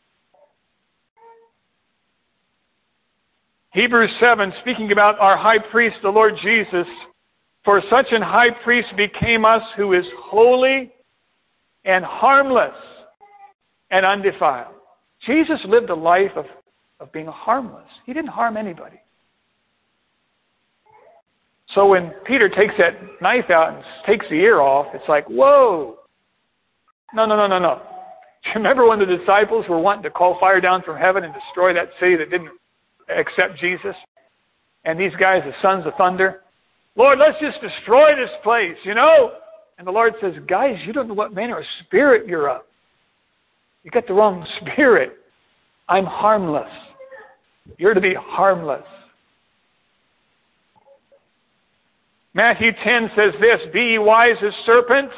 Hebrews 7, speaking about our high priest, the Lord Jesus, for such an high priest became us who is holy and harmless and undefiled. Jesus lived a life of being harmless. He didn't harm anybody. So when Peter takes that knife out and takes the ear off, it's like, whoa. No. Do you remember when the disciples were wanting to call fire down from heaven and destroy that city that didn't accept Jesus? And these guys, the sons of thunder, Lord, let's just destroy this place, you know? And the Lord says, guys, you don't know what manner of spirit you're of. You got the wrong spirit. I'm harmless. You're to be harmless. Matthew 10 says this, be ye wise as serpents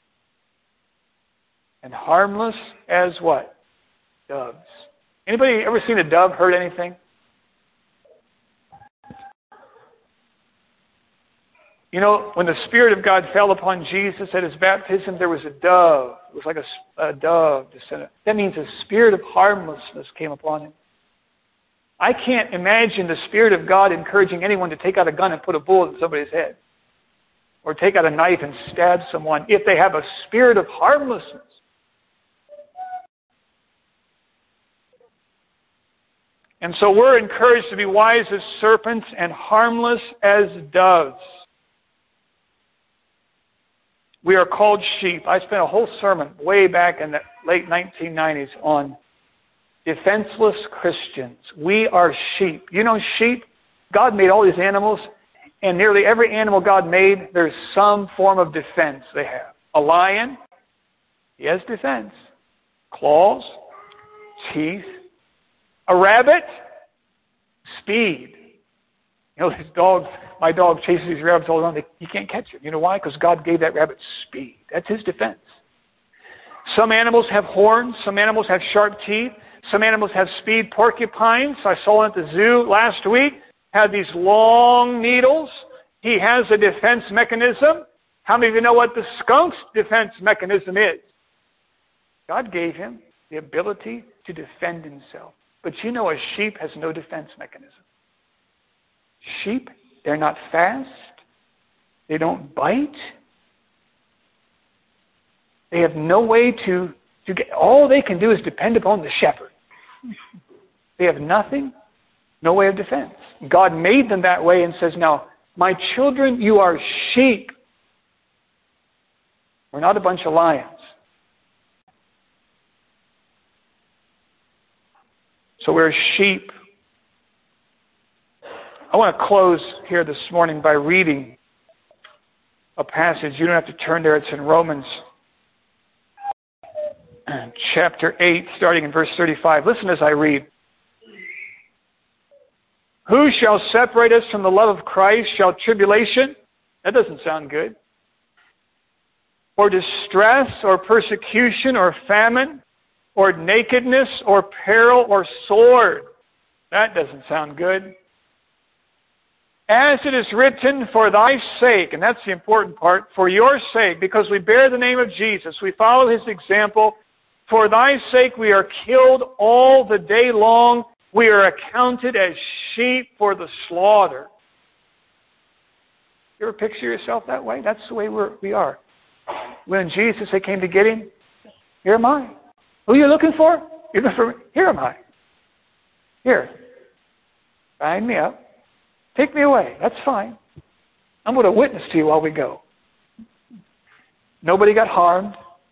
and harmless as what? Doves. Anybody ever seen a dove hurt anything? You know, when the Spirit of God fell upon Jesus at his baptism, there was a dove. It was like a dove descended. That means a spirit of harmlessness came upon him. I can't imagine the Spirit of God encouraging anyone to take out a gun and put a bullet in somebody's head, or take out a knife and stab someone if they have a spirit of harmlessness. And so we're encouraged to be wise as serpents and harmless as doves. We are called sheep. I spent a whole sermon way back in the late 1990s on defenseless Christians. We are sheep. You know sheep? God made all these animals, and nearly every animal God made, there's some form of defense they have. A lion, he has defense. Claws, teeth. A rabbit, speed. You know, my dog chases these rabbits all around. He can't catch it. You know why? Because God gave that rabbit speed. That's his defense. Some animals have horns. Some animals have sharp teeth. Some animals have speed. Porcupines, I saw one at the zoo last week, had these long needles. He has a defense mechanism. How many of you know what the skunk's defense mechanism is? God gave him the ability to defend himself. But you know a sheep has no defense mechanism. Sheep, they're not fast. They don't bite. They have no way to All they can do is depend upon the shepherd. They have nothing, no way of defense. God made them that way and says, now, my children, you are sheep. We're not a bunch of lions. So we're sheep. I want to close here this morning by reading a passage. You don't have to turn there. It's in Romans chapter 8, starting in verse 35. Listen as I read. Who shall separate us from the love of Christ? Shall tribulation? That doesn't sound good. Or distress, or persecution, or famine, or nakedness, or peril, or sword? That doesn't sound good. As it is written, for thy sake, and that's the important part, for your sake, because we bear the name of Jesus, we follow his example, for thy sake we are killed all the day long, we are accounted as sheep for the slaughter. You ever picture yourself that way? That's the way we are. When Jesus, they came to get him, here am I. Who are you looking for? You're looking for me? Here am I. Here. Bind me up. Take me away. That's fine. I'm going to witness to you while we go. Nobody got harmed.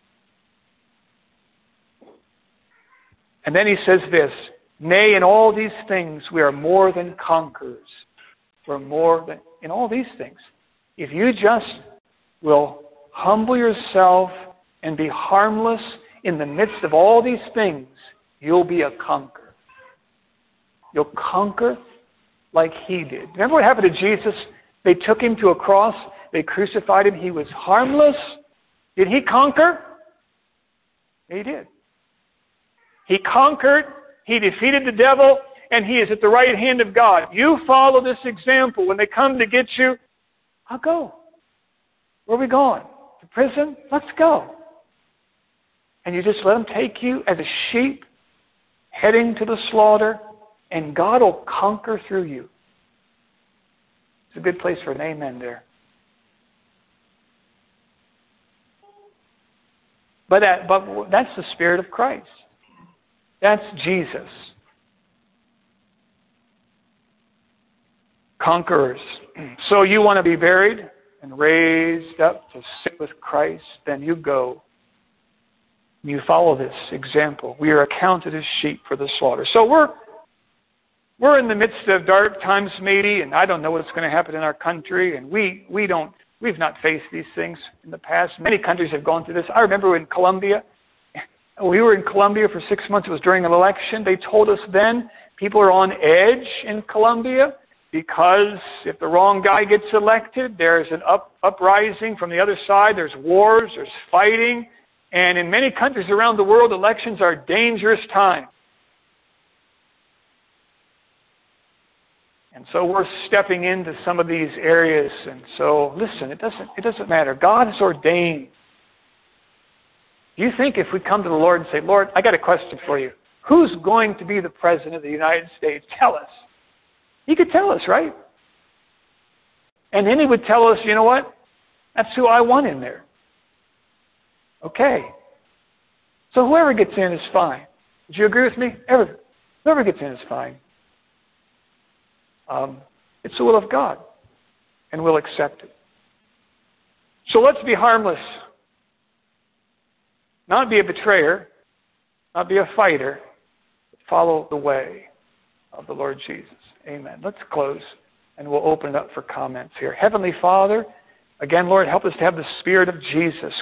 And then he says this, nay, in all these things we are more than conquerors. We're more than, in all these things. If you just will humble yourself and be harmless in the midst of all these things, you'll be a conqueror. You'll conquer like he did. Remember what happened to Jesus? They took him to a cross. They crucified him. He was harmless. Did he conquer? He did. He conquered. He defeated the devil. And he is at the right hand of God. You follow this example. When they come to get you, I'll go. Where are we going? To prison? Let's go. And you just let them take you as a sheep heading to the slaughter. And God will conquer through you. It's a good place for an amen there. But that's the Spirit of Christ. That's Jesus. Conquerors. So you want to be buried and raised up to sit with Christ, then you go. You follow this example. We are accounted as sheep for the slaughter. So we're in the midst of dark times, maybe, and I don't know what's going to happen in our country, and we've not faced these things in the past. Many countries have gone through this. I remember in Colombia, we were in Colombia for 6 months. It was during an election. They told us then people are on edge in Colombia because if the wrong guy gets elected, there's an uprising from the other side. There's wars, there's fighting, and in many countries around the world, elections are dangerous times. And so we're stepping into some of these areas. And so, listen, it doesn't matter. God has ordained. You think if we come to the Lord and say, Lord, I got a question for you. Who's going to be the President of the United States? Tell us. He could tell us, right? And then he would tell us, you know what? That's who I want in there. Okay. So whoever gets in is fine. Would you agree with me? Whoever gets in is fine. It's the will of God, and we'll accept it. So let's be harmless. Not be a betrayer, not be a fighter, but follow the way of the Lord Jesus. Amen. Let's close, and we'll open it up for comments here. Heavenly Father, again, Lord, help us to have the Spirit of Jesus